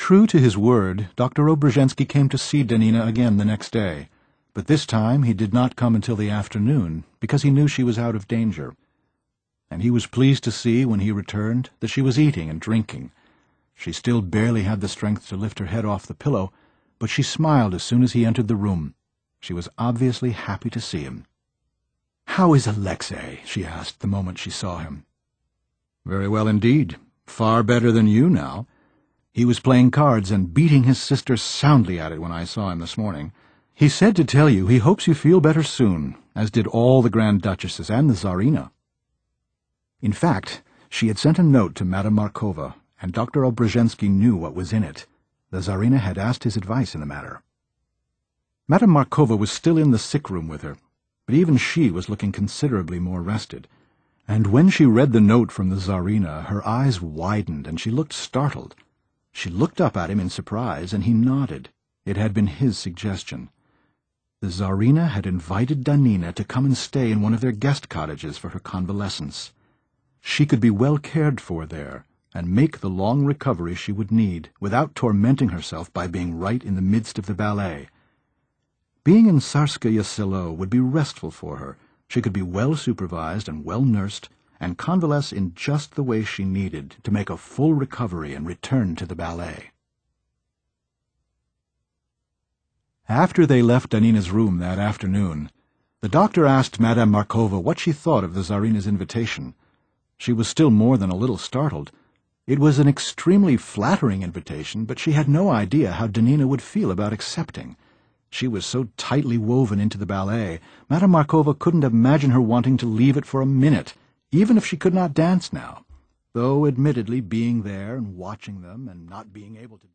True to his word, Dr. Obrzhensky came to see Danina again the next day, but this time he did not come until the afternoon, because he knew she was out of danger. And he was pleased to see, when he returned, that she was eating and drinking. She still barely had the strength to lift her head off the pillow, but she smiled as soon as he entered the room. She was obviously happy to see him. "How is Alexei?" she asked the moment she saw him. "Very well indeed. Far better than you now. He was playing cards and beating his sister soundly at it when I saw him this morning. He said to tell you he hopes you feel better soon, as did all the Grand Duchesses and the Tsarina." In fact, she had sent a note to Madame Markova, and Dr. Obrzhensky knew what was in it. The Tsarina had asked his advice in the matter. Madame Markova was still in the sick room with her, but even she was looking considerably more rested, and when she read the note from the Tsarina, her eyes widened and she looked startled. She looked up at him in surprise, and he nodded. It had been his suggestion. The Tsarina had invited Danina to come and stay in one of their guest cottages for her convalescence. She could be well cared for there, and make the long recovery she would need, without tormenting herself by being right in the midst of the ballet. Being in Tsarskoye Selo would be restful for her. She could be well supervised and well nursed, and convalesce in just the way she needed to make a full recovery and return to the ballet. After they left Danina's room that afternoon, the doctor asked Madame Markova what she thought of the Tsarina's invitation. She was still more than a little startled. It was an extremely flattering invitation, but she had no idea how Danina would feel about accepting. She was so tightly woven into the ballet, Madame Markova couldn't imagine her wanting to leave it for a minute, even if she could not dance now, though admittedly being there and watching them and not being able to